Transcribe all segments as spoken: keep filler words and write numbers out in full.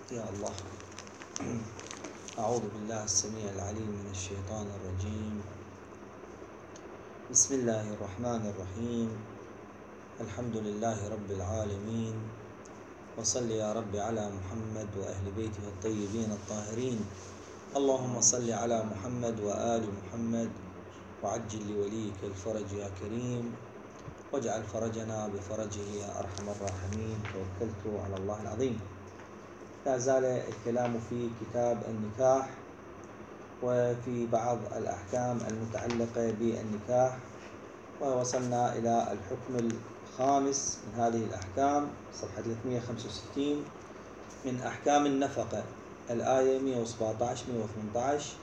يا الله. أعوذ بالله السميع العليم من الشيطان الرجيم. بسم الله الرحمن الرحيم. الحمد لله رب العالمين، وصل يا رب على محمد وأهل بيته الطيبين الطاهرين. اللهم صل على محمد وآل محمد، وعجل لوليك الفرج يا كريم، واجعل فرجنا بفرجه يا أرحم الراحمين. توكلت على الله العظيم. لا زال الكلام في كتاب النكاح وفي بعض الأحكام المتعلقة بالنكاح، ووصلنا إلى الحكم الخامس من هذه الأحكام، صفحة ثلاثمئة وخمسة وستين، من أحكام النفقة، الآية مئة وسبعة عشر مئة وثمانية عشر.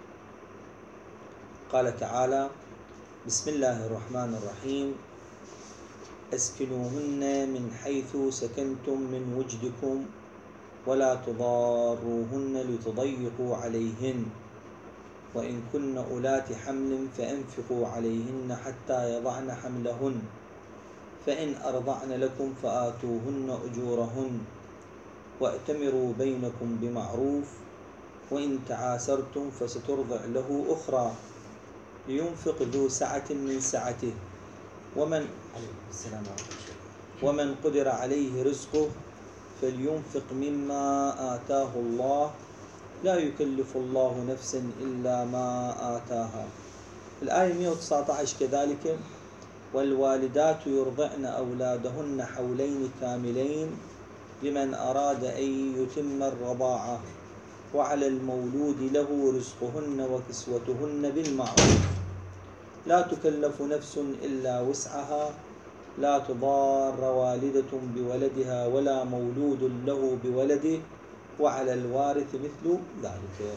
قال تعالى: بسم الله الرحمن الرحيم: اسكنوهن من حيث سكنتم من وجدكم ولا تضاروهن لتضيقوا عليهن، وإن كن أولات حمل فأنفقوا عليهن حتى يضعن حملهن، فإن أرضعن لكم فآتوهن أجورهن، وأتمروا بينكم بمعروف، وإن تعاسرتم فسترضع له أخرى، لينفق ذو سعة من سعته، ومن ومن قدر عليه رزقه فلينفق مما آتاه الله، لا يكلف الله نفسا إلا ما آتاها. الآية مئة وتسعة عشر كذلك: والوالدات يرضعن أولادهن حولين كاملين لمن أراد أن يتم الرضاعة، وعلى المولود له رزقهن وكسوتهن بالمعروف، لا تكلف نفس إلا وسعها، لا تضار والدة بولدها ولا مولود له بولده، وعلى الوارث مثل ذلك.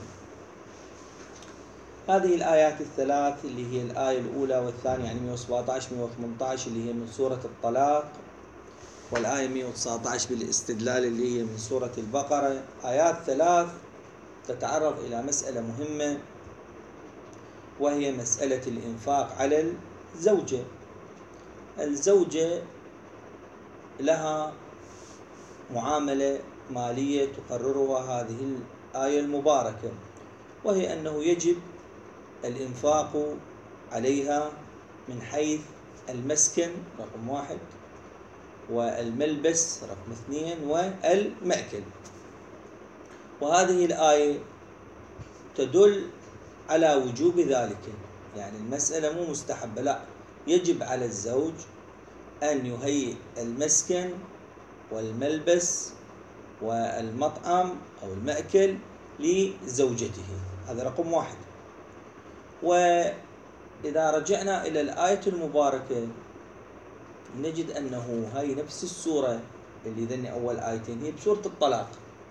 هذه الآيات الثلاث اللي هي الآية الأولى والثانية، يعني مئة وسبعة عشر مئة وثمانية عشر اللي هي من سورة الطلاق، والآية مئة وتسعة عشر بالاستدلال اللي هي من سورة البقرة، آيات ثلاث تتعرض إلى مسألة مهمة، وهي مسألة الإنفاق على الزوجة. الزوجة لها معاملة مالية تقررها هذه الآية المباركة، وهي أنه يجب الإنفاق عليها من حيث المسكن رقم واحد، والملبس رقم اثنين، والمأكل. وهذه الآية تدل على وجوب ذلك، يعني المسألة مو مستحبة، لا، يجب على الزوج أن يهيئ المسكن والملبس والمطعم أو المأكل لزوجته، هذا رقم واحد. وإذا رجعنا إلى الآية المباركة نجد أنه هاي نفس السورة اللي ذني أول آيتين هي بسورة الطلاق،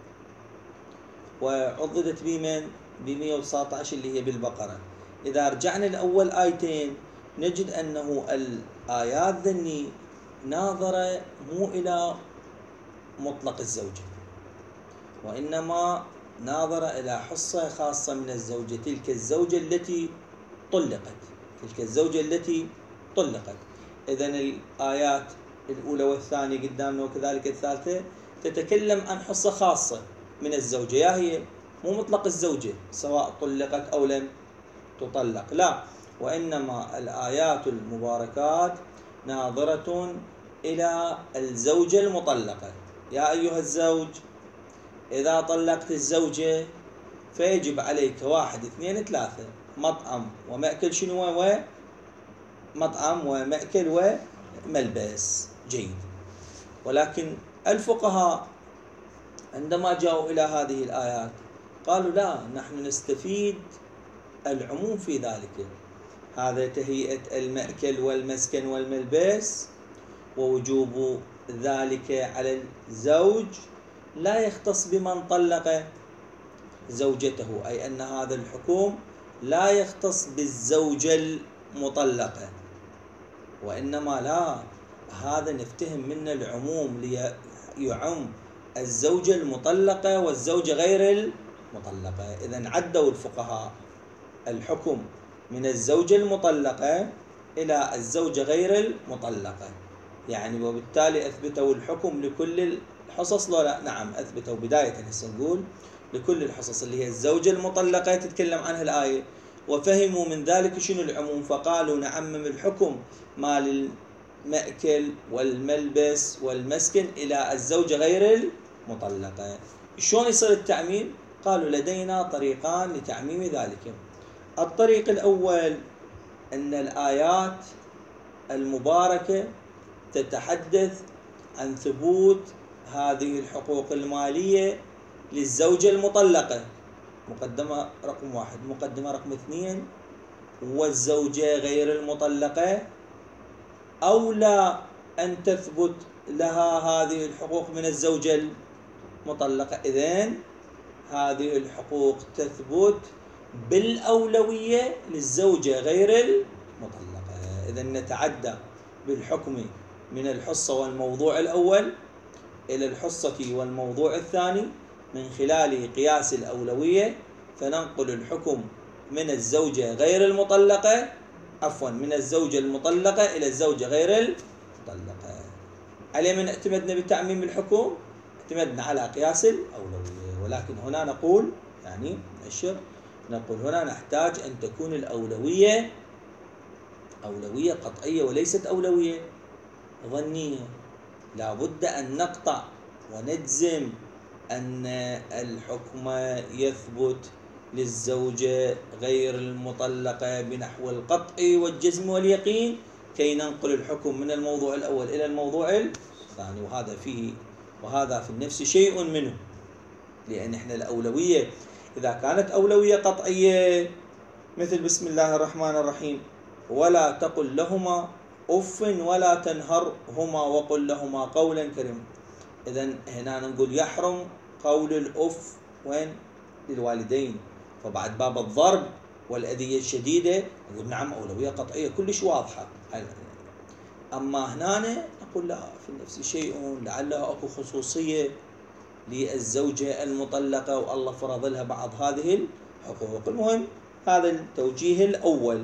وعضدت بمن ب مئة وتسعة عشر اللي هي بالبقرة. إذا رجعنا لأول آيتين نجد أنه الآيات ذني ناظرة مو إلى مطلق الزوجة، وإنما ناظرة إلى حصة خاصة من الزوجة، تلك الزوجة التي طلقت تلك الزوجة التي طلقت إذن الآيات الأولى والثانية قدامنا وكذلك الثالثة تتكلم عن حصة خاصة من الزوجة، يا هي مو مطلق الزوجة سواء طلقت أو لم تطلق، لا، وإنما الآيات المباركات ناظرة إلى الزوجة المطلقة. يا أيها الزوج، إذا طلقت الزوجة فيجب عليك واحد اثنين ثلاثة، مطعم ومأكل، شنو هو؟ مطعم ومأكل وملبس جيد. ولكن الفقهاء عندما جاءوا إلى هذه الآيات قالوا لا، نحن نستفيد العموم في ذلك، هذا تهيئة المأكل والمسكن والملبس ووجوب ذلك على الزوج لا يختص بمن طلق زوجته، أي أن هذا الحكم لا يختص بالزوجة المطلقة، وإنما لا، هذا نفتهم من العموم ليعم الزوجة المطلقة والزوجة غير المطلقة. إذن عدوا الفقهاء الحكم من الزوجة المطلقة إلى الزوجة غير المطلقة، يعني وبالتالي أثبتوا الحكم لكل الحصص لو لا؟ نعم أثبتوا بداية. هسه نقول لكل الحصص اللي هي الزوجة المطلقة تتكلم عنها الآية، وفهموا من ذلك شنو العموم، فقالوا نعمم الحكم ما للمأكل والملبس والمسكن إلى الزوجة غير المطلقة. شلون يصير التعميم؟ قالوا لدينا طريقان لتعميم ذلك. الطريق الأول أن الآيات المباركة تتحدث عن ثبوت هذه الحقوق المالية للزوجة المطلقة، مقدمة رقم واحد. مقدمة رقم اثنين، والزوجة غير المطلقة أولى أن تثبت لها هذه الحقوق من الزوجة المطلقة. إذن هذه الحقوق تثبت بالأولوية للزوجة غير المطلقة. إذن نتعدى بالحكم من الحصة والموضوع الأول إلى الحصة والموضوع الثاني من خلال قياس الأولوية، فننقل الحكم من الزوجة غير المطلقة عفوا من الزوجة المطلقة إلى الزوجة غير المطلقة. على من اعتمدنا بتعميم الحكم؟ اعتمدنا على قياس الأولوية. ولكن هنا نقول يعني نشر نقول هنا نحتاج أن تكون الأولوية أولوية قطعية وليست أولوية ظنية. لا بد أن نقطع ونجزم أن الحكم يثبت للزوجة غير المطلقة بنحو القطع والجزم واليقين كي ننقل الحكم من الموضوع الأول إلى الموضوع الثاني. وهذا فيه وهذا في النفس شيء منه، لأن إحنا الأولوية إذا كانت أولوية قطعية مثل بسم الله الرحمن الرحيم ولا تقل لهما أف ولا تنهرهما وقل لهما قولا كريما. إذن هنا نقول يحرم قول الأف وين؟ للوالدين. فبعد باب الضرب والأذية الشديدة نقول نعم أولوية قطعية كلش واضحة. أما هنا نقول لا، في النفس شيء لعلها أكو خصوصية للزوجة المطلقة والله فرض لها بعض هذه الحقوق. المهم هذا التوجيه الأول.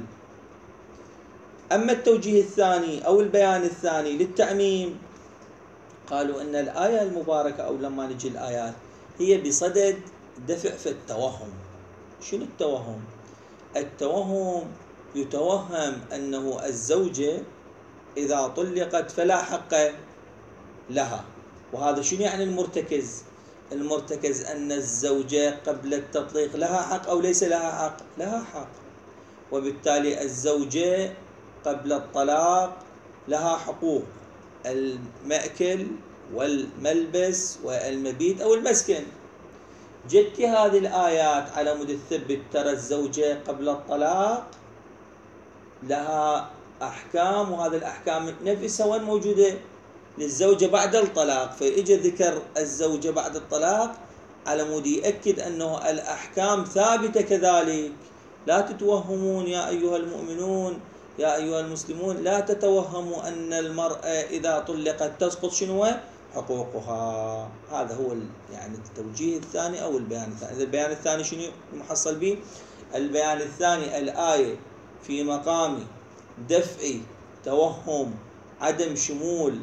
أما التوجيه الثاني أو البيان الثاني للتعميم، قالوا أن الآية المباركة أو لما نجي الآيات هي بصدد دفع في التوهم. شنو التوهم؟ التوهم يتوهم أنه الزوجة إذا طلقت فلا حق لها. وهذا شنو يعني المرتكز؟ المرتكز أن الزوجة قبل التطليق لها حق أو ليس لها حق؟ لها حق. وبالتالي الزوجة قبل الطلاق لها حقوق المأكل والملبس والمبيت أو المسكن. جت هذه الآيات على مود تثبت ترى الزوجة قبل الطلاق لها أحكام، وهذه الأحكام نفسها وين موجودة؟ للزوجة بعد الطلاق. فإجا ذكر الزوجة بعد الطلاق على مود يأكد أنه الأحكام ثابتة كذلك. لا تتوهمون يا أيها المؤمنون يا أيها المسلمون، لا تتوهموا أن المرأة إذا طلقت تسقط شنو حقوقها. هذا هو يعني التوجيه الثاني أو البيان الثاني. إذا البيان الثاني شنو المحصل به؟ البيان الثاني الآية في مقام دفع توهم عدم شمول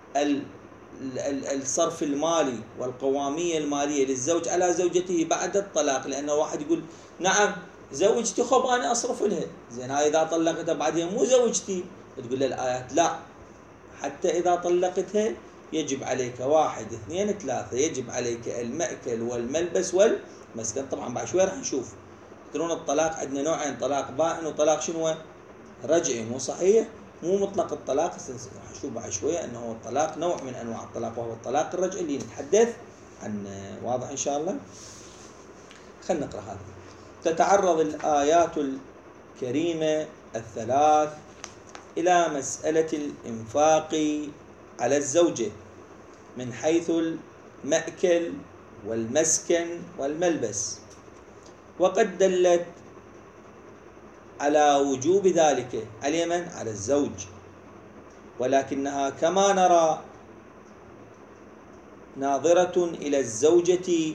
الصرف المالي والقوامية المالية للزوج على زوجته بعد الطلاق. لأنه واحد يقول نعم زوجتي خب أنا أصرف لها، زين هاي إذا طلقتها بعدين مو زوجتي. تقول له الآيات لا، حتى إذا طلقتها يجب عليك واحد اثنين ثلاثة، يجب عليك المأكل والملبس والمسكن. طبعا بعد شوي راح نشوف. ترون الطلاق عندنا نوعين، طلاق بائن وطلاق شنو رجعي، مو صحيح؟ مو مطلق الطلاق. راح نشوف بعد شوي أنه الطلاق نوع من أنواع الطلاق وهو الطلاق الرجعي اللي نتحدث عنه. واضح إن شاء الله؟ خلينا نقرأ هذا. تتعرض الآيات الكريمة الثلاث إلى مسألة الإنفاق على الزوجة من حيث المأكل والمسكن والملبس، وقد دلت على وجوب ذلك على من؟ على الزوج، ولكنها كما نرى ناظرة إلى الزوجة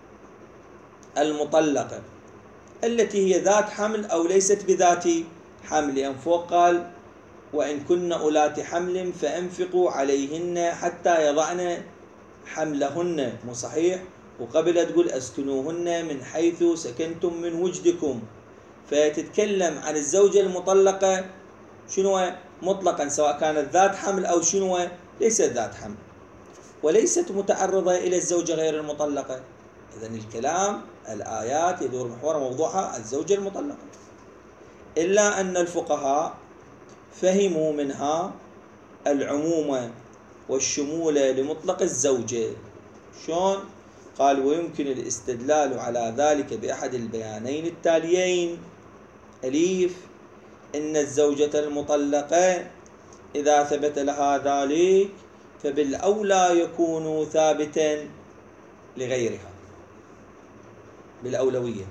المطلقة التي هي ذات حمل أو ليست بذات حمل. يعني فوق قال وإن كن أولات حمل فأنفقوا عليهن حتى يضعن حملهن، مو صحيح؟ وقبل تقول أسكنوهن من حيث سكنتم من وجدكم. فتتكلم عن الزوجة المطلقة شنو؟ مطلقا، سواء كانت ذات حمل أو شنو ليست ذات حمل، وليست متعرضة إلى الزوجة غير المطلقة. إذن الكلام الآيات يدور محور موضوعها الزوجة المطلقة، إلا أن الفقهاء فهموا منها العموم والشمول لمطلق الزوجة. شون؟ قال ويمكن الاستدلال على ذلك بأحد البيانين التاليين: أليف، إن الزوجة المطلقة إذا ثبت لها ذلك فبالأولى يكون ثابتا لغيرها بالأولوية.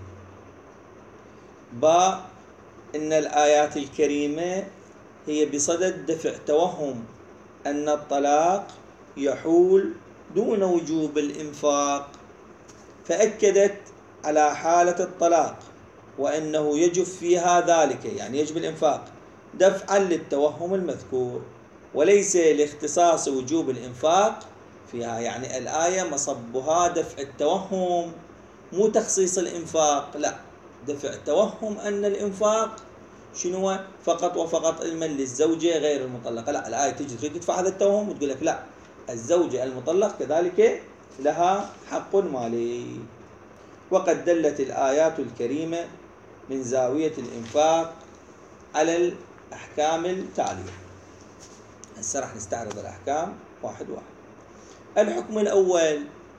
باء، إن الآيات الكريمة هي بصدد دفع توهم أن الطلاق يحول دون وجوب الإنفاق، فأكدت على حالة الطلاق وأنه يجب فيها ذلك، يعني يجب الإنفاق، دفعا للتوهم المذكور، وليس لاختصاص وجوب الإنفاق فيها. يعني الآية مصبها دفع التوهم، مو تخصيص الإنفاق، لا، دفع التوهم أن الإنفاق شنو فقط وفقط علما للزوجة غير المطلقة. لا، الآية تجي تريد تدفع هذا التوهم وتقول لك لا، الزوجة المطلقة كذلك لها حق مالي. وقد دلت الآيات الكريمة من زاوية الإنفاق على الأحكام التالية. هسه راح نستعرض الأحكام واحد واحد. الحكم الأول: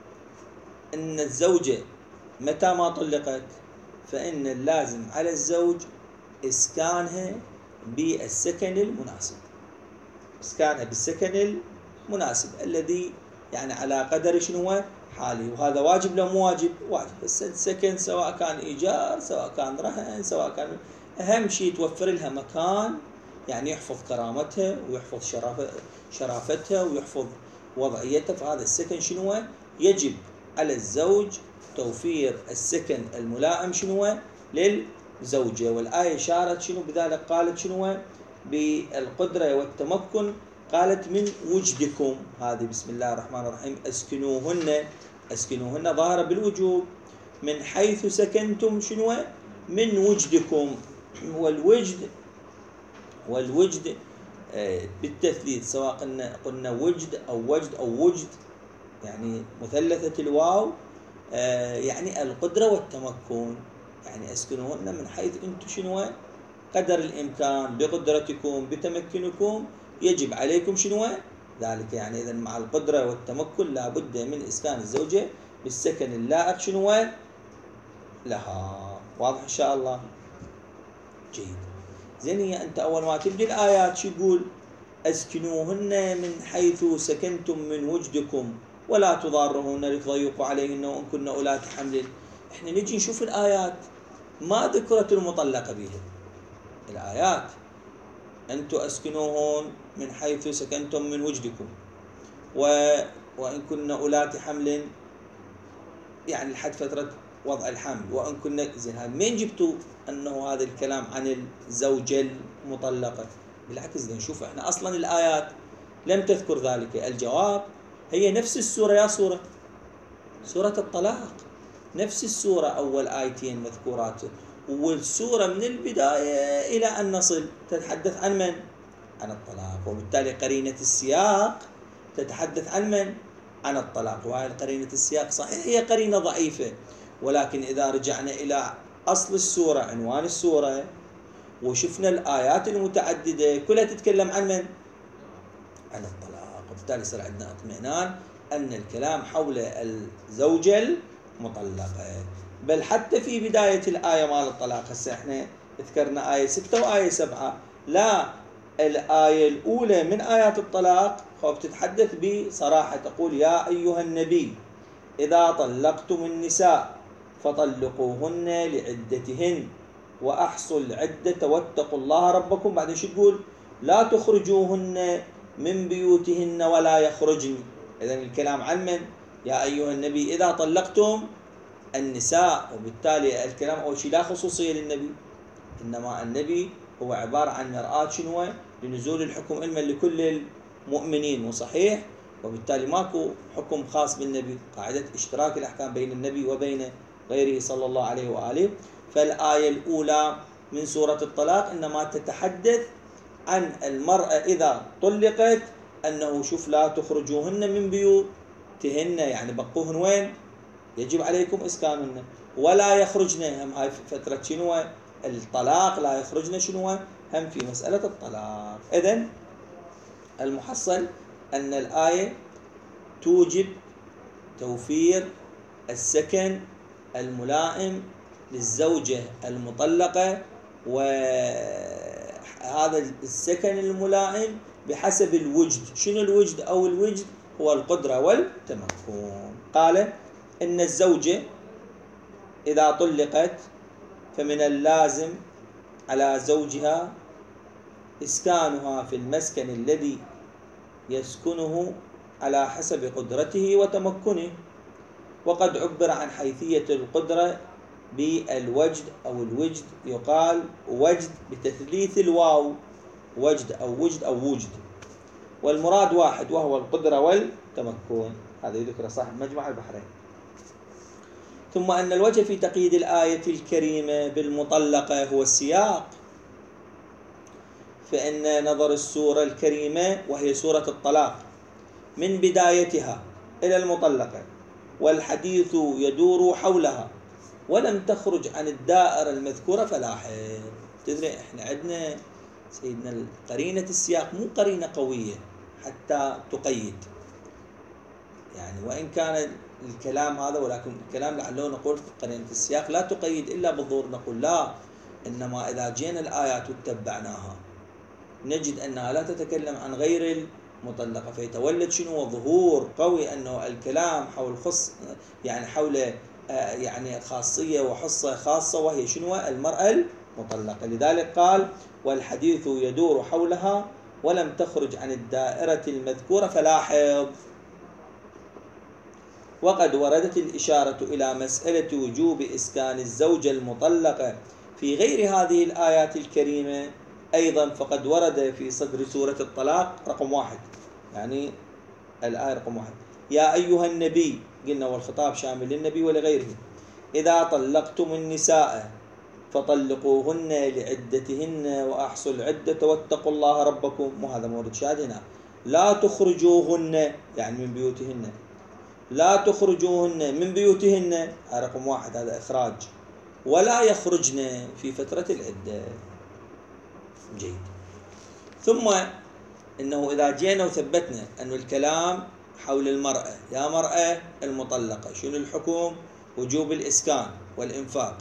أن الزوجة متى ما طلقت فإن اللازم على الزوج إسكانها بالسكن المناسب، إسكانها بالسكن المناسب الذي يعني على قدر شنو حالي. وهذا واجب لو مو واجب؟ واجب. السكن سواء كان إيجار، سواء كان رهن، سواء كان، أهم شيء توفر لها مكان يعني يحفظ كرامتها ويحفظ شرافتها ويحفظ وضعيتها. فهذا السكن شنو يجب على الزوج توفير السكن الملائم شنو للزوجة. والآية شارت شنو بذلك، قالت شنو بالقدرة والتمكن، قالت من وجدكم. هذه بسم الله الرحمن الرحيم أسكنوهن، أسكنوهن ظاهرة بالوجوب، من حيث سكنتم شنو من وجدكم. والوجد والوجد بالتثليث، سواء قلنا قلنا وجد أو وجد أو وجد، يعني مثلثة الواو، يعني القدرة والتمكن. يعني أسكنوهن من حيث أنتم شنو قدر الإمكان، بقدرتكم بتمكنكم يجب عليكم شنو ذلك. يعني إذن مع القدرة والتمكن لا بد من إسكان الزوجة بالسكن اللائق شنو لها. واضح إن شاء الله؟ جيد. زين، هي أنت أول ما تبدي الآيات شو يقول؟ أسكنوهن من حيث سكنتم من وجدكم ولا تضاروهن لتضيقوا عليهن وإن كن أولات حمل. إحنا نجي نشوف الآيات ما ذكرت المطلقة بها. الآيات أنتم أسكنوهن من حيث سكنتم من وجدكم و... وإن كن أولات حمل، يعني لحد فترة وضع الحمل، وإن كن زين. مين جبتوا أنه هذا الكلام عن الزوجة المطلقة؟ بالعكس، بدنا نشوف إحنا أصلا الآيات لم تذكر ذلك. الجواب هي نفس السورة، يا سورة سورة الطلاق، نفس السورة أول آيتين مذكورات، والسورة من البداية إلى أن نصل تتحدث عن من؟ عن الطلاق. وبالتالي قرينة السياق تتحدث عن من؟ عن الطلاق. وهي قرينة السياق صحيح هي قرينة ضعيفة، ولكن إذا رجعنا إلى أصل السورة، عنوان السورة، وشفنا الآيات المتعددة كلها تتكلم عن من؟ عن الطلاق. وبالتالي صار عندنا اطمئنان أن الكلام حول الزوجة المطلقة. بل حتى في بداية الآية مال الطلاق، هسه احنا ذكرنا آية ستة وآية سبعة، لا، الآية الأولى من آيات الطلاق خب تتحدث بصراحة، تقول يا أيها النبي إذا طلقتم النساء فطلقوهن لعدتهن وأحصوا العدة واتقوا الله ربكم. بعدين شو تقول؟ لا تخرجوهن من بيوتهن ولا يخرجن. إذن الكلام عن من؟ يا أيها النبي إذا طلقتم النساء. وبالتالي الكلام أول شيء لا خصوصية للنبي، إنما النبي هو عبارة عن مرآة شنو لنزول الحكم علما لكل المؤمنين، وصحيح. وبالتالي ماكو حكم خاص بالنبي، قاعدة اشتراك الأحكام بين النبي وبين غيره صلى الله عليه وآله. فالآية الأولى من سورة الطلاق إنما تتحدث عن المرأة إذا طلقت أنه شوف لا تخرجوهن من بيوتهن، يعني بقوهن وين؟ يجب عليكم إسكانهن، ولا يخرجن، هم هاي فترة شنو؟ الطلاق، لا يخرجن شنو؟ هم في مسألة الطلاق. إذن المحصل أن الآية توجب توفير السكن الملائم للزوجة المطلقة، وهذا السكن الملائم بحسب الوجد. شنو الوجد؟ أو الوجد هو القدرة والتمكن. قال إن الزوجة إذا طلقت فمن اللازم على زوجها إسكانها في المسكن الذي يسكنه على حسب قدرته وتمكنه. وقد عبر عن حيثية القدرة بالوجد أو الوجد، يقال وجد بتثليث الواو، وجد أو وجد أو وجد، والمراد واحد وهو القدرة والتمكن. هذا يذكر صاحب مجمع البحرين. ثم أن الوجه في تقييد الآية الكريمة بالمطلقة هو السياق، فإن نظر السورة الكريمة وهي سورة الطلاق من بدايتها إلى المطلقة والحديث يدور حولها ولم تخرج عن الدائرة المذكورة فلا حيل. تدري إحنا عندنا سيدنا قرينة السياق مو قرينة قوية حتى تقيد، يعني وإن كان الكلام هذا، ولكن الكلام لعله نقول قرينة السياق لا تقيد إلا بالظهور. نقول لا، إنما إذا جينا الآيات وتتبعناها نجد أنها لا تتكلم عن غير المطلقة، فيتولد شنو؟ ظهور قوي أنه الكلام حول خص، يعني حول يعني خاصية وحصة خاصة، وهي شنو؟ المرأة المطلقة. لذلك قال والحديث يدور حولها ولم تخرج عن الدائرة المذكورة فلا حيض. وقد وردت الإشارة إلى مسألة وجوب إسكان الزوجة المطلقة في غير هذه الآيات الكريمة أيضا، فقد ورد في صدر سورة الطلاق رقم واحد، يعني الآية رقم واحد: يا أيها النبي، قلنا والخطاب شامل للنبي ولغيره، إذا طلقتم النساء فطلقوهن لعدتهن وأحصوا العدة واتقوا الله ربكم. وهذا مورد شاهد هنا. لا تخرجوهن يعني من بيوتهن، لا تخرجوهن من بيوتهن رقم واحد، هذا إخراج، ولا يخرجن في فترة العدة. جيد. ثم إنه إذا جينا وثبتنا أن الكلام حول المرأة، يا مرأة المطلقة شنو الحكم؟ وجوب الإسكان والإنفاق.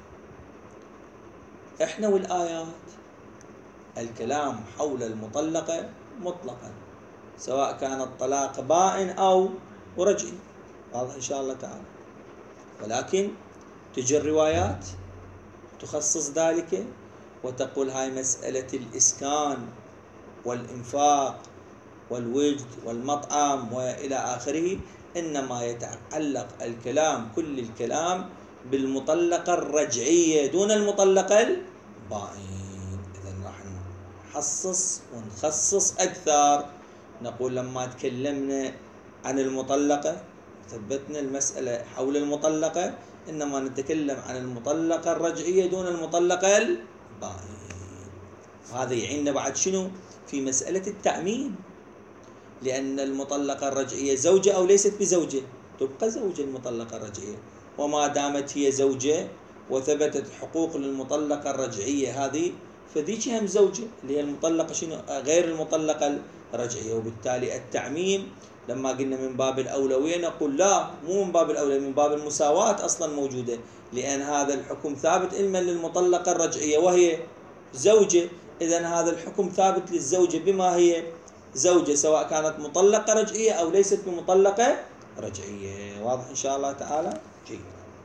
إحنا والآيات الكلام حول المطلقة مطلقا، سواء كان الطلاق بائن أو رجعي، واضح إن شاء الله تعالى. ولكن تجي الروايات تخصص ذلك وتقول هاي مسألة الإسكان والإنفاق والوجد والمطعم وإلى آخره إنما يتعلق الكلام، كل الكلام بالمطلقة الرجعية دون المطلقة البائن. إذن راح نحصص ونخصص أكثر. نقول لما تكلمنا عن المطلقة ثبتنا المسألة حول المطلقة، إنما نتكلم عن المطلقة الرجعية دون المطلقة البائن. وهذا يعيننا بعد شنو؟ في مسألة التأمين، لأن المطلقة الرجعية زوجة أو ليست بزوجة، تبقى زوجة المطلقة الرجعية، وما دامت هي زوجة وثبتت حقوق للمطلقة الرجعية هذه، فذيك هم زوجة اللي هي المطلقة شنو؟ غير المطلقة الرجعية. وبالتالي التعميم لما قلنا من باب الأولوية نقول لا، مو من باب الأولوية، من باب المساواة أصلا موجودة، لأن هذا الحكم ثابت علما للمطلقة الرجعية وهي زوجة، إذن هذا الحكم ثابت للزوجة بما هي زوجة، سواء كانت مطلقة رجعية أو ليست بمطلقة رجعية. واضح إن شاء الله تعالى؟ جيد.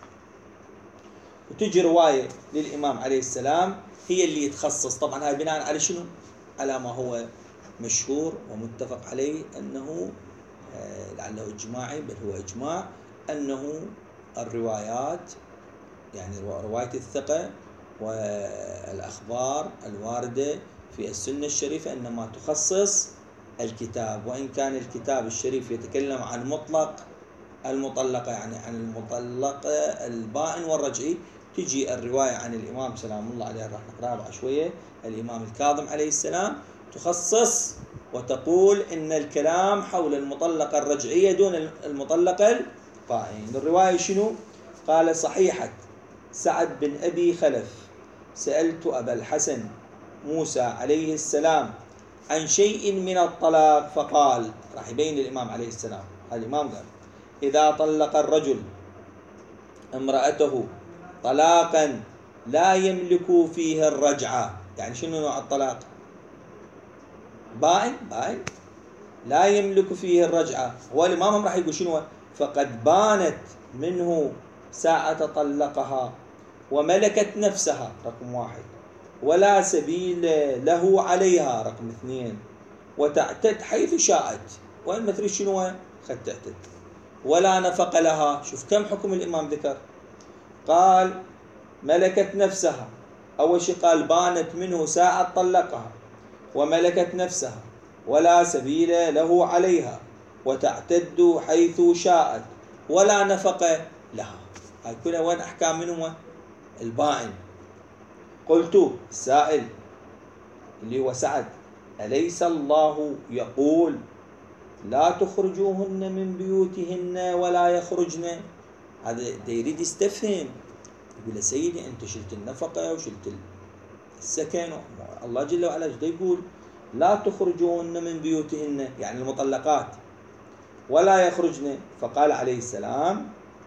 وتجي رواية للإمام عليه السلام هي اللي يتخصص، طبعا هاي بناء على شنو؟ على ما هو مشهور ومتفق عليه أنه لعله إجماعي، بل هو إجماع، أنه الروايات يعني رواية الثقة والأخبار الواردة في السنة الشريفة إنما تخصص الكتاب، وإن كان الكتاب الشريف يتكلم عن مطلق المطلقة، يعني عن المطلقة البائن والرجعي. تجي الرواية عن الإمام سلام الله عليه، راح نقرأها بعد شوية، الإمام الكاظم عليه السلام، تخصص وتقول إن الكلام حول المطلقة الرجعية دون المطلقة البائن. الرواية شنو؟ قال: صحيحة سعد بن أبي خلف سألت أبا الحسن موسى عليه السلام عن شيء من الطلاق فقال، راح يبين الإمام عليه السلام، الإمام قال: إذا طلق الرجل امرأته طلاقا لا يملك فيه الرجعة، يعني شنو نوع الطلاق؟ بائن، بائن لا يملك فيه الرجعة. هو الإمام راح يقول شنو؟ فقد بانت منه ساعة طلقها وملكت نفسها، رقم واحد، ولا سبيل له عليها، رقم اثنين، وتعتد حيث شاءت، وين ما تريد شنو خد تعتد، ولا نفق لها. شوف كم حكم الإمام ذكر. قال ملكت نفسها، أول شيء قال بانت منه ساعة طلقها وملكت نفسها ولا سبيل له عليها وتعتد حيث شاءت ولا نفق لها. هاي كلها وين أحكام منه البائن. قلت السائل اللي هو سعد: أليس الله يقول لا تخرجوهن من بيوتهن ولا يخرجن؟ هذا يريد يستفهم، يقول له سيدي أنت شلت النفقة وشلت السكن، الله جل وعلا يقول لا تخرجوهن من بيوتهن، يعني المطلقات، ولا يخرجن. فقال عليه السلام: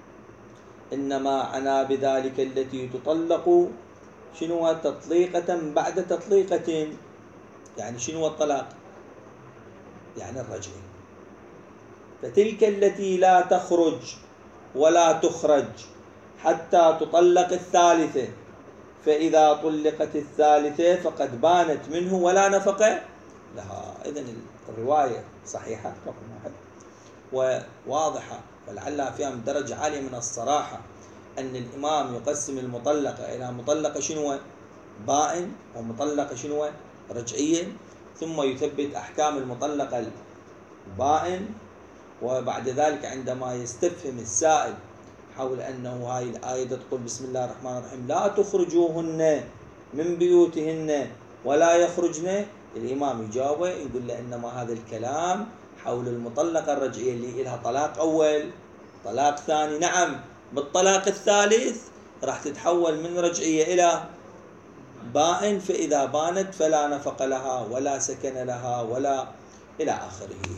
إنما عنا بذلك التي تطلق شنو تطليقة بعد تطليقة. يعني شنو الطلاق؟ يعني الرجعي. فتلك التي لا تخرج ولا تخرج حتى تطلق الثالثة، فإذا طلقت الثالثة فقد بانت منه ولا نفق لها. إذن الرواية صحيحة رقم واحد وواضحة، ولعلها فيها من درجة عالية من الصراحة، أن الإمام يقسم المطلقة إلى مطلقة شنو بائن ومطلقة شنو رجعية، ثم يثبت أحكام المطلقة البائن. وبعد ذلك عندما يستفهم السائل حول أنه هاي الآية تقول بسم الله الرحمن الرحيم لا تخرجوهن من بيوتهن ولا يخرجن، الإمام يجاوبه يقول له إنما هذا الكلام حول المطلقة الرجعية اللي لها طلاق أول طلاق ثاني. نعم، بالطلاق الثالث راح تتحول من رجعية إلى بائن، فإذا بانت فلا نفق لها ولا سكن لها ولا إلى آخره.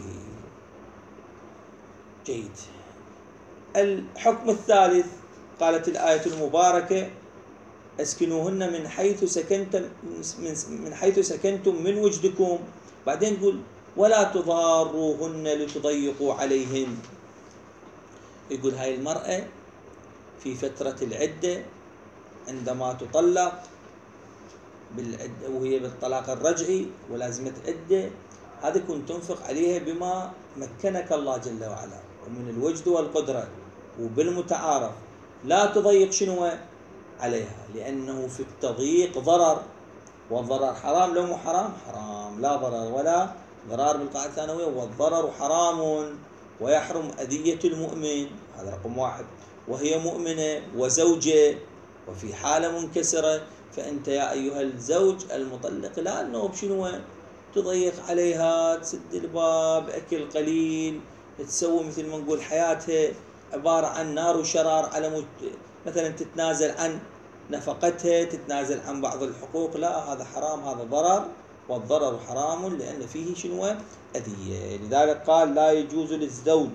جيد. الحكم الثالث، قالت الآية المباركة: اسكنوهن من حيث سكنتم من حيث سكنتم من وجدكم. بعدين يقول: ولا تضاروهن لتضيقوا عليهن. يقول هاي المرأة في فترة العدة عندما تطلق بالعدة وهي بالطلاق الرجعي ولازمة عدة، هذا كنت تنفق عليها بما مكنك الله جل وعلا ومن الوجد والقدرة وبالمتعارف، لا تضيق شنو عليها، لأنه في التضييق ضرر، والضرر حرام. لو مو حرام حرام، لا ضرر ولا ضرار بالقاعدة الثانوية، والضرر حرام ويحرم أذية المؤمن، هذا رقم واحد، وهي مؤمنة وزوجة وفي حالة منكسرة. فأنت يا أيها الزوج المطلق لا أنه بشنو تضيق عليها، تسد الباب، أكل قليل، تسوي مثل ما نقول حياتها عبارة عن نار وشرار، على مت... مثلا تتنازل عن نفقتها، تتنازل عن بعض الحقوق، لا، هذا حرام، هذا ضرر، والضرر حرام لأن فيه شنو أذية. لذلك قال: لا يجوز للزوج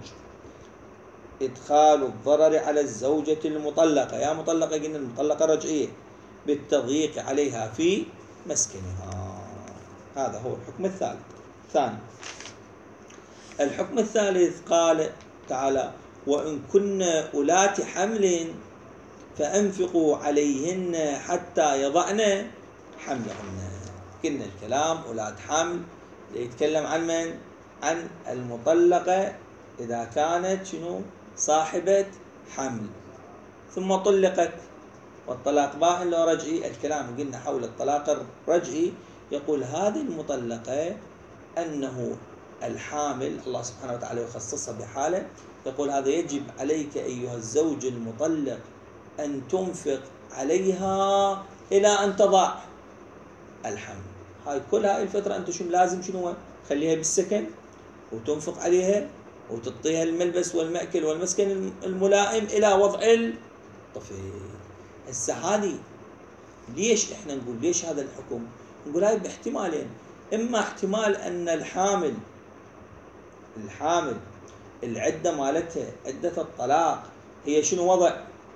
إدخال الضرر على الزوجة المطلقة، يا مطلقة قلنا المطلقة رجعية، بالتضييق عليها في مسكنها. هذا هو الحكم الثالث. ثاني الحكم الثالث قال تعالى: وإن كن أولات حمل فأنفقوا عليهن حتى يضعن حملهن. قلنا الكلام أولاد حمل يتكلم عن من؟ عن المطلقة إذا كانت شنو صاحبة حمل ثم طلقت، والطلاق بائن لو رجعي. الكلام قلنا حول الطلاق الرجعي، يقول هذه المطلقة أنه الحامل الله سبحانه وتعالى يخصصها بحالة، يقول هذا يجب عليك أيها الزوج المطلق أن تنفق عليها إلى أن تضع الحمل. هاي كل هاي الفترة أنت شو لازم شنو خليها بالسكن وتنفق عليها وتعطيها الملبس والمأكل والمسكن الملائم إلى وضع الطفل. هسه هذه ليش احنا نقول ليش هذا الحكم؟ نقول هاي باحتمالين. إما احتمال أن الحامل الحامل العدة مالتها عدة الطلاق هي شنو وضع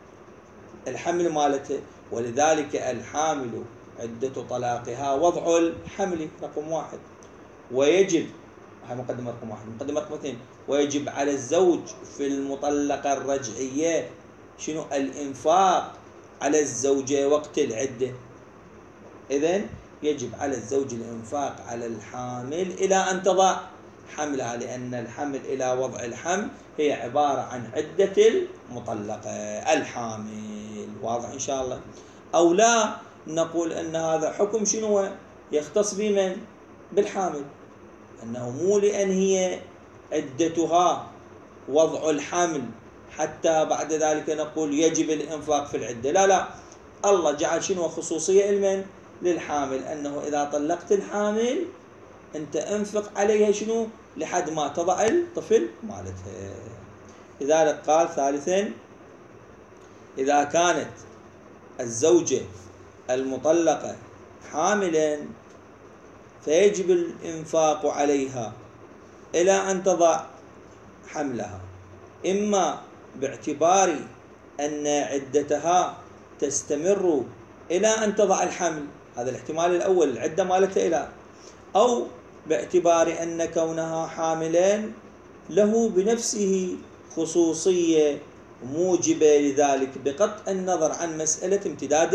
الحمل مالته، ولذلك الحامل عدة طلاقها وضع الحمل رقم واحد. ويجب هاي مقدمة رقم واحد. مقدمة رقم اثنين، ويجب على الزوج في المطلقة الرجعية شنو الإنفاق على الزوجة وقت العدة. إذن يجب على الزوج الإنفاق على الحامل إلى أن تضع حملها، لأن الحمل إلى وضع الحمل هي عبارة عن عدة المطلقة الحامل. واضح إن شاء الله؟ أو لا نقول أن هذا حكم شنو يختص بمن؟ بالحامل، أنه مو لأن هي عدتها وضع الحمل حتى بعد ذلك نقول يجب الإنفاق في العدة. لا لا، الله جعل شنو خصوصية المن؟ للحامل، أنه إذا طلقت الحامل أنت أنفق عليها شنو لحد ما تضع الطفل مالتها. لذلك قال ثالثا، إذا كانت الزوجة المطلقة حاملا فيجب الإنفاق عليها إلى أن تضع حملها، إما باعتبار أن عدتها تستمر إلى أن تضع الحمل، هذا الاحتمال الأول العدة مالتها إلى، أو باعتبار أن كونها حاملا له بنفسه خصوصية موجبة لذلك بقطع النظر عن مسألة امتداد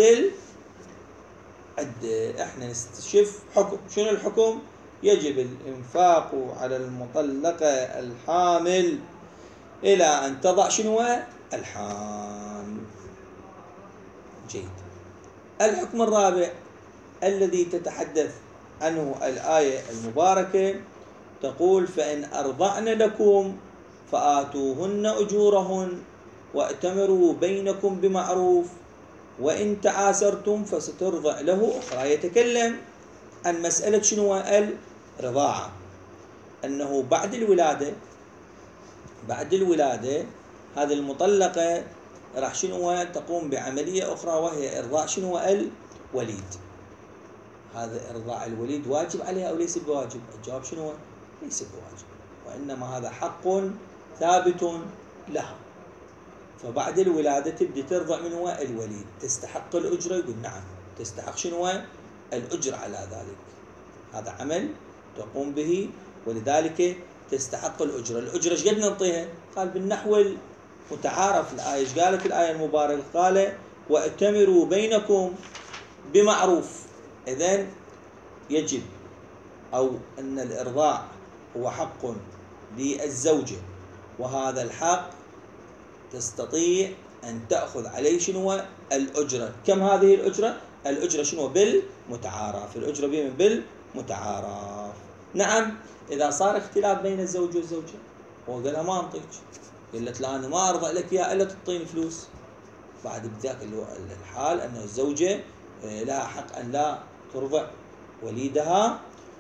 العدة. احنا نستشف حكم. شنو الحكم؟ يجب الإنفاق على المطلقة الحامل إلى أن تضع شنو الحمل. جيد. الحكم الرابع الذي تتحدث عنه الآية المباركة تقول فإن أرضعن لكم فآتوهن أجورهن وأتمروا بينكم بمعروف وإن تعاسرتم فسترضع له أخرى. يتكلم عن مسألة شنو الرضاعة، أنه بعد الولادة بعد الولادة هذه المطلقة راح شنو تقوم بعملية أخرى وهي إرضاع شنو الوليد. هذا إرضاع الوليد واجب عليها أو ليس بواجب؟ الجواب شنو؟ ليس بواجب، وإنما هذا حق ثابت لها. فبعد الولادة تبدي ترضع من هو الوليد. تستحق الأجرة؟ يقول نعم تستحق شنو الأجرة على ذلك، هذا عمل تقوم به ولذلك تستحق الأجرة. الأجرة ايش قد نعطيها؟ قال بالنحو المتعارف. الآية ايش قالت الآية المباركة؟ قال وأتمروا بينكم بمعروف. إذن يجب أو أن الإرضاع هو حق للزوجة، وهذا الحق تستطيع أن تأخذ عليه شنو الأجرة. كم هذه الأجرة؟ الأجرة شنو بالمتعارف. الأجرة بمن؟ بالمتعارف. نعم إذا صار اختلاف بين الزوج والزوجة وقال لها ما أنطيك، قالت لا أنا ما أرضى لك يا إلا تعطيني فلوس، بعد بذاك الحال أن الزوجة لها حق أن لا ترضع وليدها،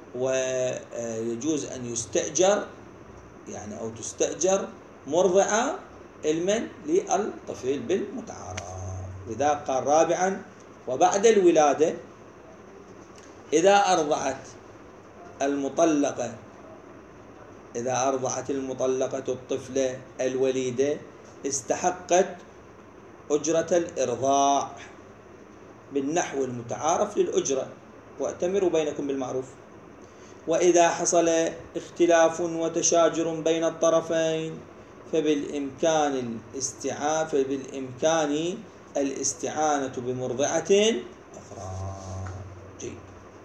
ويجوز أن يستأجر يعني أو تستأجر مرضعة المن للطفل بالمتعارف. لذا قال رابعا وبعد الولادة إذا أرضعت المطلقة إذا أرضعت المطلقة الطفلة الوليدة استحقت أجرة الإرضاع بالنحو المتعارف للأجرة وأتمروا بينكم بالمعروف. وإذا حصل اختلاف وتشاجر بين الطرفين فبالإمكان الاستعانة فبالإمكان الاستعانة بمرضعة أخرى. جيد.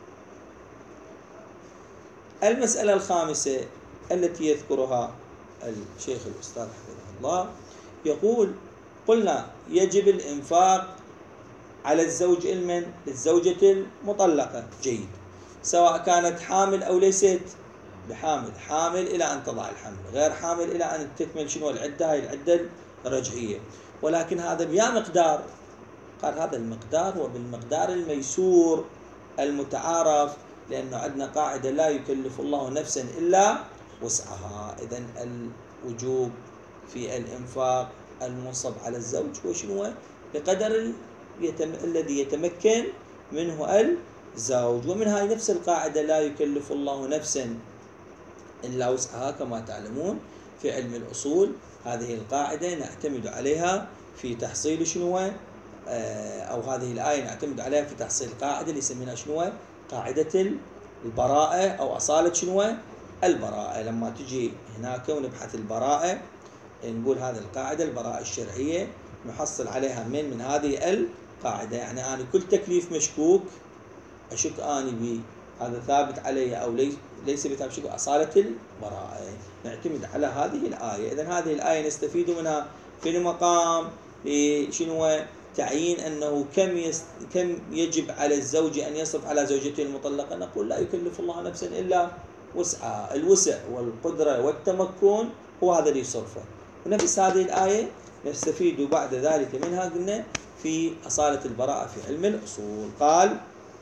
المسألة الخامسة التي يذكرها الشيخ الأستاذ حفظه الله يقول قلنا يجب الإنفاق على الزوج المن الزوجة المطلقة. جيد. سواء كانت حامل أو ليست بحامل، حامل إلى أن تضع الحمل، غير حامل إلى أن تكمل شنو العدة، هاي العدة الرجعية. ولكن هذا بيا مقدار، قال هذا المقدار وبالمقدار الميسور المتعارف، لأنه عندنا قاعدة لا يكلف الله نفسا إلا وسعها. إذن الوجوب في الإنفاق المنصب على الزوج هو شنو؟ بقدر يتم... الذي يتمكن منه الزوج. ومن هاي نفس القاعدة لا يكلف الله نفسا إلا وسعها، كما تعلمون في علم الأصول هذه القاعدة نعتمد عليها في تحصيل شنو، أو هذه الآية نعتمد عليها في تحصيل قاعدة اللي يسمينها شنو، قاعدة البراءة أو أصالة شنو، البراءة. لما تجي هناك ونبحث البراءة نقول هذه القاعدة البراءة الشرعية نحصل عليها من من هذه القاعدة. يعني أنا كل تكليف مشكوك أشك أني به هذا ثابت علي أو ليس ليس بثابت، شكو أصالة البراءة نعتمد على هذه الآية. إذن هذه الآية نستفيد منها في المقام شنو، تعيين أنه كم يست... كم يجب على الزوج أن يصرف على زوجته المطلقة. نقول لا يكلف الله نفسا إلا وسعها، الوسع والقدرة والتمكن هو هذا اللي يصرفه. ونفس هذه الآية نستفيد بعد ذلك منها قلنا في أصالة البراءة في علم الأصول. قال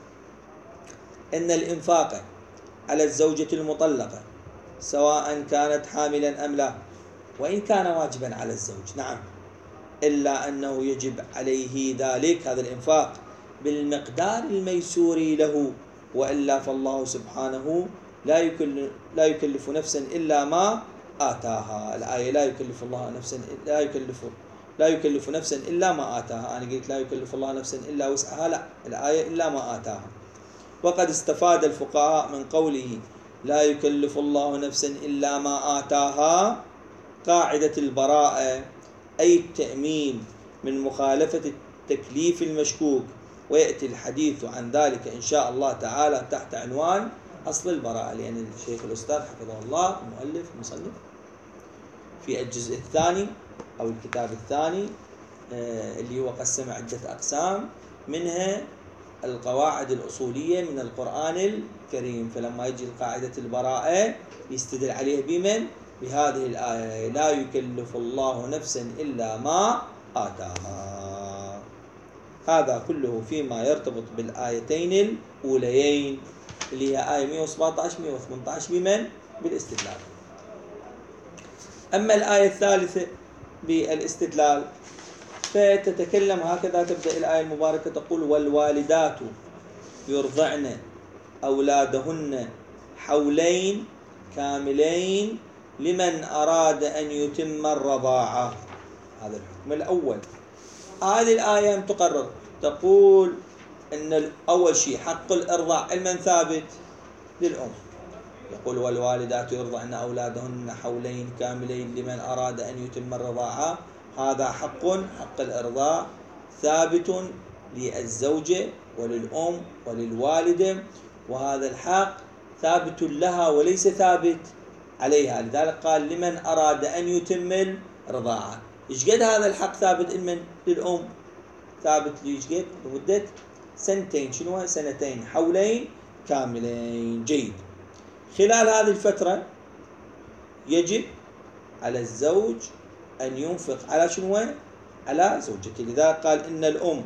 إن الإنفاق على الزوجة المطلقة سواء كانت حاملا أم لا، وإن كان واجبا على الزوج، نعم، إلا أنه يجب عليه ذلك هذا الإنفاق بالمقدار الميسور له، وإلا فالله سبحانه لا يكلف, لا يكلف نفسا إلا ما آتاها. الآية لا يكلف الله نفسا لا يكلف لا يكلف نفسا إلا ما آتاها. أنا قلت لا يكلف الله نفسا إلا وسعها، لا، الآية إلا ما آتاها. وقد استفاد الفقهاء من قوله لا يكلف الله نفسا إلا ما آتاها قاعدة البراءة، أي التأمين من مخالفة التكليف المشكوك. ويأتي الحديث عن ذلك إن شاء الله تعالى تحت عنوان أصل البراءة، لأن الشيخ الأستاذ حفظه الله المؤلف المصنف في الجزء الثاني أو الكتاب الثاني اللي هو قسم عدة أقسام، منها القواعد الأصولية من القرآن الكريم. فلما يجي قاعدة البراءة يستدل عليها بمن؟ بهذه الآية لا يكلف الله نفسا إلا ما آتاها. هذا كله فيما يرتبط بالآيتين الأوليين اللي هي آية مئة وسبعة عشر مئة وثمانية عشر بمن؟ بالاستدلال. أما الآية الثالثة بالاستدلال فتتكلم هكذا، تبدأ الآية المباركة تقول والوالدات يرضعن أولادهن حولين كاملين لمن أراد أن يتم الرضاعة. هذا الحكم الأول. هذه الآية تقرر تقول أن أول شيء حق الإرضاع لمن ثابت؟ للأم. يقول والوالدات يرضعن أولادهن حولين كاملين لمن أراد أن يتم الرضاعة. هذا حق، حق الإرضاع ثابت للزوجة وللأم وللوالدة، وهذا الحق ثابت لها وليس ثابت عليها. لذلك قال لمن أراد أن يتم الرضاعة. إيش قد هذا الحق ثابت لمن؟ للأم، ثابت ليش قد؟ لمدة سنتين، شنو؟ سنتين، حولين كاملين. جيد. خلال هذه الفترة يجب على الزوج أن ينفق على شنو؟ على زوجته. لذلك قال إن الأم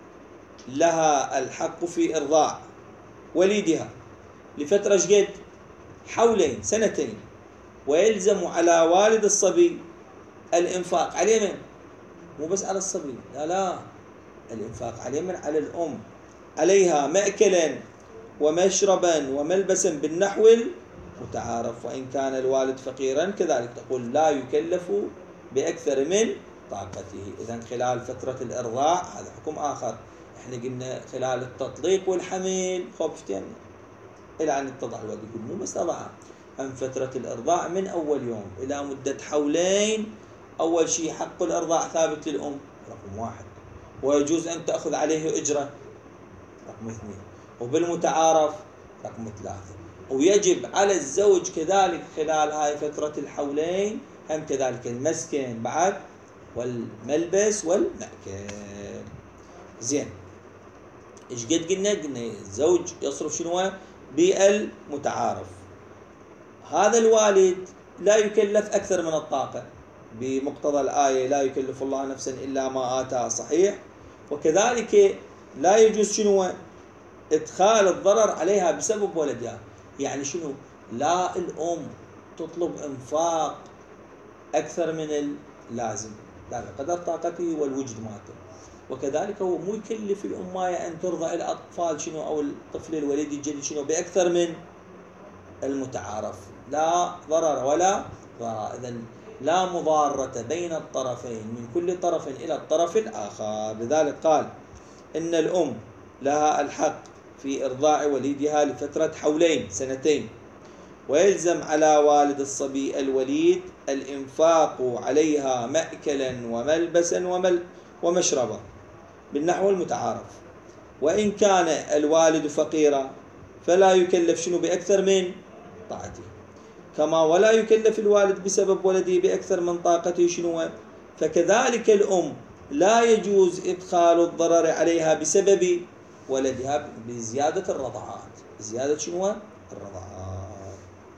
لها الحق في إرضاع وليدها لفترة شقد؟ حولين، سنتين. ويلزم على والد الصبي الإنفاق عليه من؟ مو بس على الصبي، لا لا، الإنفاق عليه من؟ على الأم، عليها مأكلا ومشربا وملبسا بالنحو المتعارف. وإن كان الوالد فقيرا كذلك تقول لا يكلف بأكثر من طاقته. إذن خلال فترة الإرضاع هذا حكم آخر. احنا قلنا خلال التطليق والحمل خفتين إلى أن يتضع الولد، يقول مو بس تضعها، أم فترة الإرضاع من أول يوم إلى مدة حولين. أول شيء حق الإرضاع ثابت للأم رقم واحد، ويجوز أن تأخذ عليه أجرة رقم اثنين، وبالمتعارف رقم ثلاثة. ويجب على الزوج كذلك خلال هاي فترة الحولين هم كذلك المسكن بعد والملبس والمأكل. زين، إيش قد قلنا؟ قلنا الزوج يصرف شنو؟ بالمتعارف. هذا الوالد لا يكلف أكثر من الطاقة بمقتضى الآية لا يكلف الله نفسا إلا ما آتاها، صحيح؟ وكذلك لا يجوز شنو إدخال الضرر عليها بسبب ولدها. يعني شنو؟ لا الأم تطلب إنفاق أكثر من اللازم، لا بقدر طاقته والوجد مالته. وكذلك هو مو يكلف الأماية أن ترضع الأطفال شنو أو الطفل الوليد الجديد شنو بأكثر من المتعارف، لا ضرر ولا ضرر. إذن لا مضارة بين الطرفين من كل طرف إلى الطرف الآخر. لذلك قال إن الأم لها الحق في إرضاع وليدها لفترة حولين سنتين، ويلزم على والد الصبي الوليد الإنفاق عليها مأكلا وملبسا ومل ومشربا بالنحو المتعارف. وإن كان الوالد فقيرا فلا يكلف شنو بأكثر من طاقته، كما ولا يكلف الوالد بسبب ولده بأكثر من طاقته شنو. فكذلك الأم لا يجوز إدخال الضرر عليها بسبب ولدها بزيادة الرضعات، زيادة شنو الرضعات.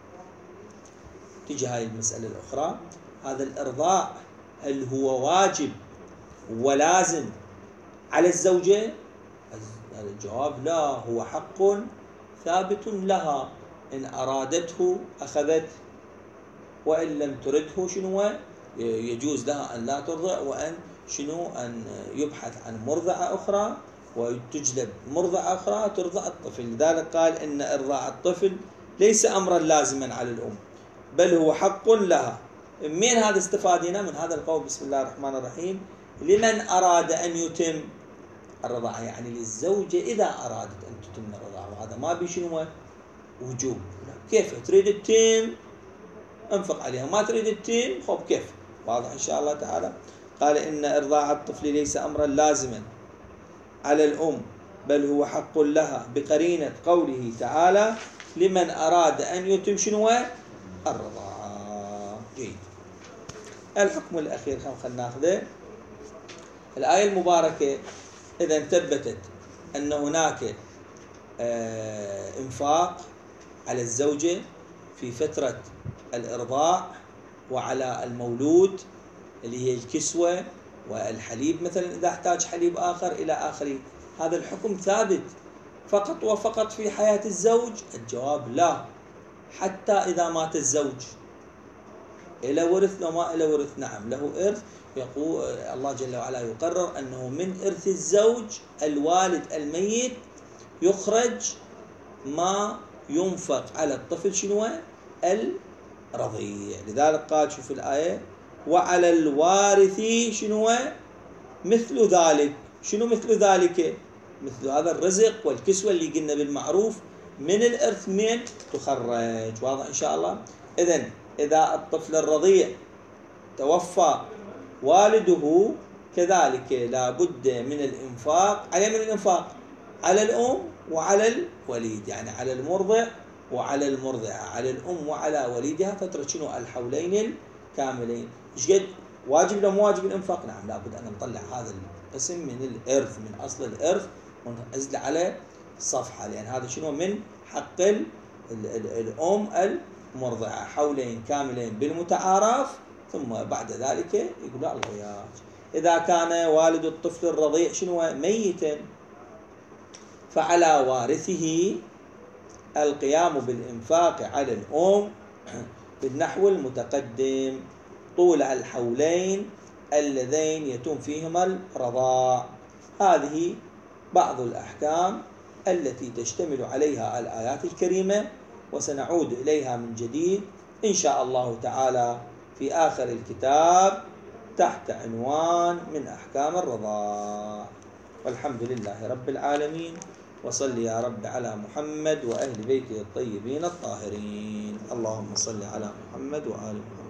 تيجي هاي المسألة الأخرى، هذا الإرضاع هل هو واجب ولازم على الزوجة؟ الجواب لا، هو حق ثابت لها، إن أرادته أخذت وإن لم ترده شنو يجوز لها أن لا ترضع، وأن شنو أن يبحث عن مرضعة أخرى وتجلب مرضعة أخرى ترضع الطفل. لذلك قال إن إرضاع الطفل ليس أمرا لازما على الأم بل هو حق لها. من هذا استفادنا من هذا القول بسم الله الرحمن الرحيم لمن أراد أن يتم الرضاعة، يعني للزوجة إذا أرادت أن تتم الرضاعة، وهذا ما بشنو وجوب، كيف تريد التيم انفق عليها، ما تريد التيم خب كيف. واضح إن شاء الله تعالى. قال إن إرضاع الطفل ليس أمرا لازما على الأم بل هو حق لها بقرينة قوله تعالى لمن أراد أن يتم شنو الرضاعة. جيد. الحكم الأخير خلينا ناخذه، الآية المباركة إذا ثبتت أن هناك إنفاق على الزوجة في فترة الإرضاع وعلى المولود اللي هي الكسوة والحليب مثلا إذا احتاج حليب آخر إلى آخره، هذا الحكم ثابت فقط وفقط في حياة الزوج؟ الجواب لا، حتى إذا مات الزوج إلى ورث لو ما إلى ورث نعم له إرث. يقول الله جل وعلا يقرر أنه من إرث الزوج الوالد الميت يخرج ما ينفق على الطفل شنو الرضيع. لذلك قال شوف الآية وعلى الوارث شنو مثل ذلك. شنو مثل ذلك؟ مثل هذا الرزق والكسوة اللي قلنا بالمعروف من الإرث من تخرج. واضح إن شاء الله. إذن إذا الطفل الرضيع توفى والده كذلك لا بد من الإنفاق عليه، من الإنفاق على الأم وعلى الوليد، يعني على المرضع وعلى المرضعة، على الأم وعلى وليدها فترة شنو الحولين الكاملين. إيش قد واجب لو مو واجب الإنفاق؟ نعم لابد أن نطلع هذا القسم من الإرث من أصل الإرث وننزل على الصفحة، لأن هذا شنو من حق ال ال ال الأم المرضعة حولين كاملين بالمتعارف، ثم بعد ذلك يقول الله وياك. إذا كان والد الطفل الرضيع شنو ميتا فعلى وارثه القيام بالإنفاق على الأم بالنحو المتقدم طول الحولين اللذين يتم فيهما الرضاع. هذه بعض الأحكام التي تشتمل عليها الآيات الكريمة، وسنعود إليها من جديد إن شاء الله تعالى في آخر الكتاب تحت عنوان من أحكام الرضاع. والحمد لله رب العالمين، وصل يا رب على محمد وأهل بيته الطيبين الطاهرين. اللهم صل على محمد وآل محمد.